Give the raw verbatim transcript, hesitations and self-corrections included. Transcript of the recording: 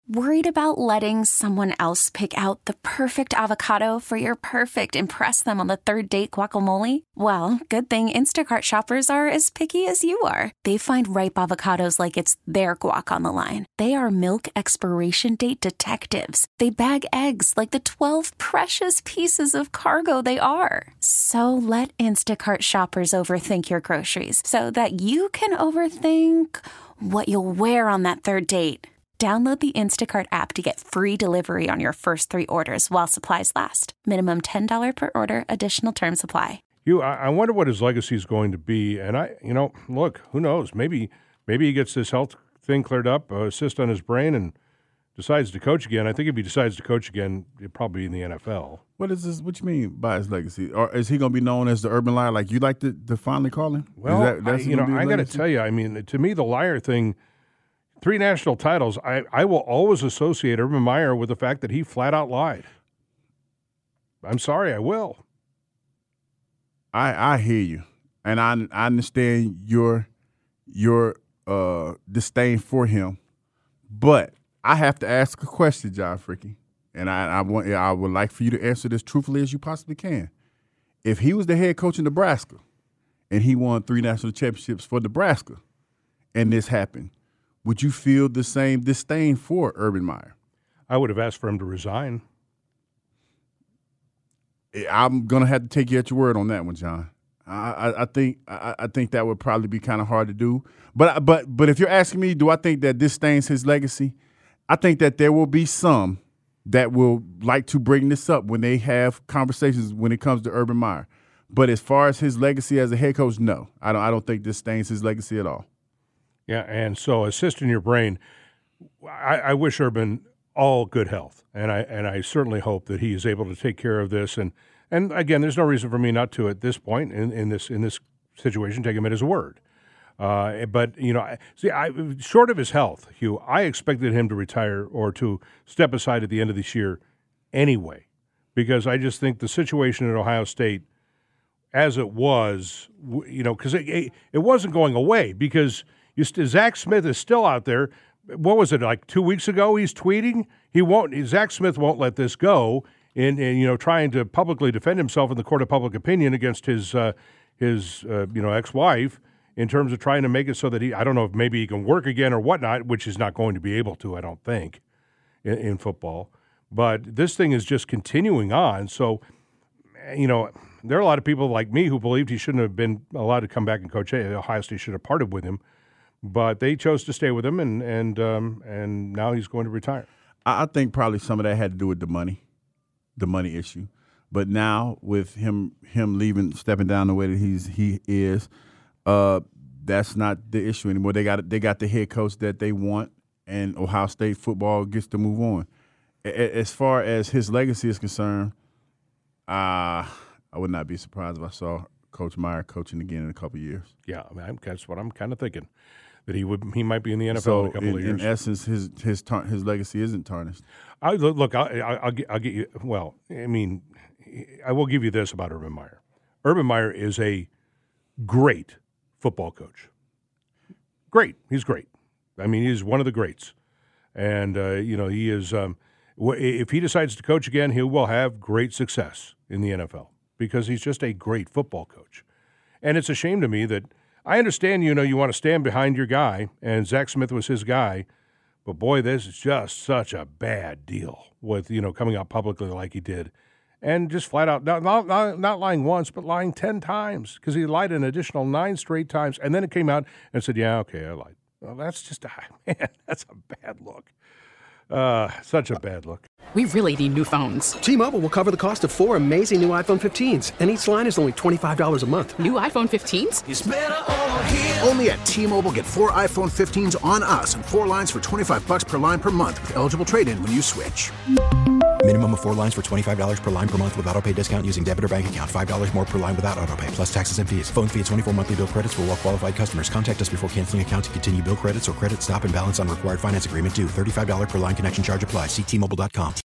Worried about letting someone else pick out the perfect avocado for your perfect impress them on the third date guacamole? Well, good thing Instacart shoppers are as picky as you are. They find ripe avocados like it's their guac on the line. They are milk expiration date detectives. They bag eggs like the twelve precious pieces of cargo they are. So let Instacart shoppers overthink your groceries so that you can overthink what you'll wear on that third date. Download the Instacart app to get free delivery on your first three orders while supplies last. Minimum ten dollars per order. Additional terms apply. You, I, I wonder what his legacy is going to be. And I, you know, look, who knows? Maybe, maybe he gets this health thing cleared up, uh, cyst on his brain, and decides to coach again. I think if he decides to coach again, he'll probably be in the N F L. What is this? What you mean by his legacy? Or is he going to be known as the urban liar, like you like to, to finally call him? Well, that, that's I, you know, I got to tell you, I mean, to me, the liar thing. Three national titles, I, I will always associate Urban Meyer with the fact that he flat out lied. I'm sorry, I will. I I hear you. And I I understand your your uh, disdain for him. But I have to ask a question, John Fricky. And I, I want I would like for you to answer this truthfully as you possibly can. If he was the head coach in Nebraska and he won three national championships for Nebraska and this happened, would you feel the same disdain for Urban Meyer? I would have asked for him to resign. I'm gonna have to take you at your word on that one, John. I, I, I think I, I think that would probably be kind of hard to do. But but but if you're asking me, do I think that this stains his legacy? I think that there will be some that will like to bring this up when they have conversations when it comes to Urban Meyer. But as far as his legacy as a head coach, no, I don't. I don't think this stains his legacy at all. Yeah, and so a cyst in your brain, I, I wish Urban all good health, and I and I certainly hope that he is able to take care of this. And and again, there's no reason for me not to at this point in, in this in this situation take him at his word. Uh, but you know, see, I, short of his health, Hugh, I expected him to retire or to step aside at the end of this year anyway, because I just think the situation at Ohio State, as it was, you know, because it, it wasn't going away because. You st- Zach Smith is still out there. What was it, like two weeks ago he's tweeting? He won't. Zach Smith won't let this go in, in you know, trying to publicly defend himself in the court of public opinion against his uh, his uh, you know ex-wife in terms of trying to make it so that he, I don't know if maybe he can work again or whatnot, which he's not going to be able to, I don't think, in, in football. But this thing is just continuing on. So, you know, there are a lot of people like me who believed he shouldn't have been allowed to come back and coach. Ohio State should have parted with him. But they chose to stay with him, and and um, and now he's going to retire. I think probably some of that had to do with the money, the money issue. But now with him him leaving, stepping down the way that he's he is, uh, that's not the issue anymore. They got they got the head coach that they want, and Ohio State football gets to move on. As far as his legacy is concerned, uh, I would not be surprised if I saw Coach Meyer coaching again in a couple of years. Yeah, I mean, that's what I'm kind of thinking. That he would, he might be in the N F L so in a couple in, of years. In essence, his his tar- his legacy isn't tarnished. I, look, I, I, I'll, get, I'll get you. Well, I mean, I will give you this about Urban Meyer. Urban Meyer is a great football coach. Great, he's great. I mean, he's one of the greats, and uh, you know, he is. Um, if he decides to coach again, he will have great success in the N F L because he's just a great football coach. And it's a shame to me that. I understand, you know, you want to stand behind your guy, and Zach Smith was his guy, but boy, this is just such a bad deal with, you know, coming out publicly like he did, and just flat out, not, not, not lying once, but lying ten times, because he lied an additional nine straight times, and then it came out and said, yeah, okay, I lied. Well, that's just, a, man, that's a bad look. Uh, such a bad look. We really need new phones. T-Mobile will cover the cost of four amazing new iPhone fifteens, and each line is only twenty-five dollars a month. New iPhone fifteens? It's better over here. Only at T-Mobile, get four iPhone fifteens on us and four lines for twenty-five bucks per line per month with eligible trade-in when you switch. Minimum of four lines for twenty-five dollars per line per month with autopay discount using debit or bank account. five dollars more per line without autopay, plus taxes and fees. Phone fee at twenty-four monthly bill credits for well-qualified customers. Contact us before canceling account to continue bill credits or credit stop and balance on required finance agreement due. thirty-five dollars per line connection charge applies. See T Mobile dot com.